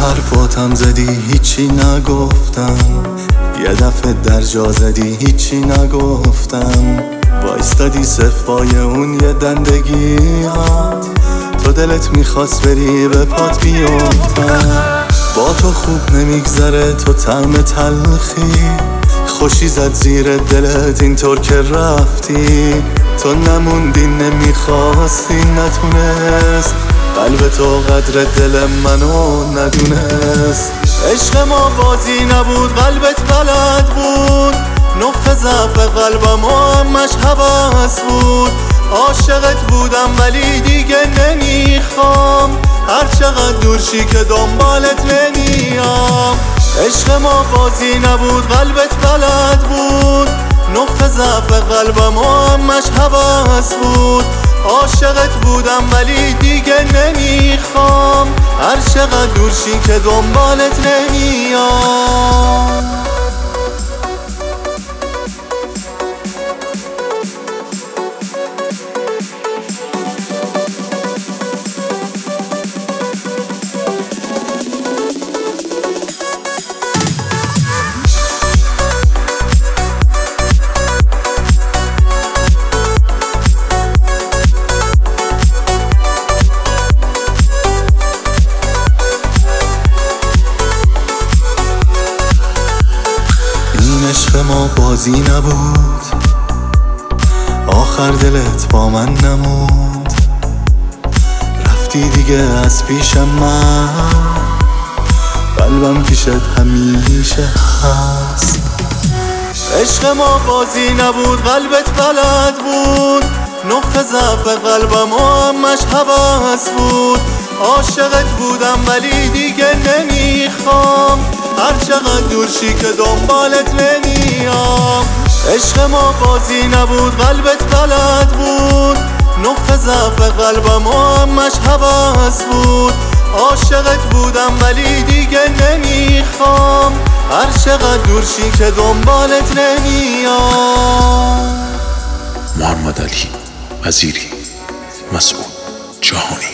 حرفاتم زدی هیچی نگفتم، یه دفعه در جا زدی هیچی نگفتم. وایستادی صفای اون یه دندگیات، تو دلت میخواست بری به پات بیفتم. با تو خوب نمیگذره تو طعم تلخی، خوشی زد زیر دلت اینطور که رفتی. تو نموندی نمیخواستی نتونست، قلب تو قدر دل منو ندونست. عشق ما بازی نبود قلبت بلد بود، نقطه ضعف قلبم همش هوس بود. عاشقت بودم ولی دیگه نمیخوام، هر چقدر دور شی که دنبالت نمیام. عشق ما بازی نبود قلبت بلد بود، نقطه ضعف قلبم همش هوس بود. عاشقت بودم ولی دیگه نمیخوام، هر چقدر دور شی که دنبالت نمیام. عشق ما بازی نبود، آخر دلت با من نموند. رفتی دیگه از پیش من، قلبم پیشت همیشه هست. عشق ما بازی نبود قلبت بلد بود، نقطه ضعف قلبم همش هوس بود. عاشقت بودم ولی دیگه نمیخوام، هر چقدر دور شی که دنبالت نمیام. عشق ما بازی نبود قلبت بلد بود، نقطه ضعف قلبم همش هوس بود. عاشقت بودم ولی دیگه نمیخوام، هر چقدر دور شی که دنبالت نمیام. محمد علی وزیری، مسعود جهانی.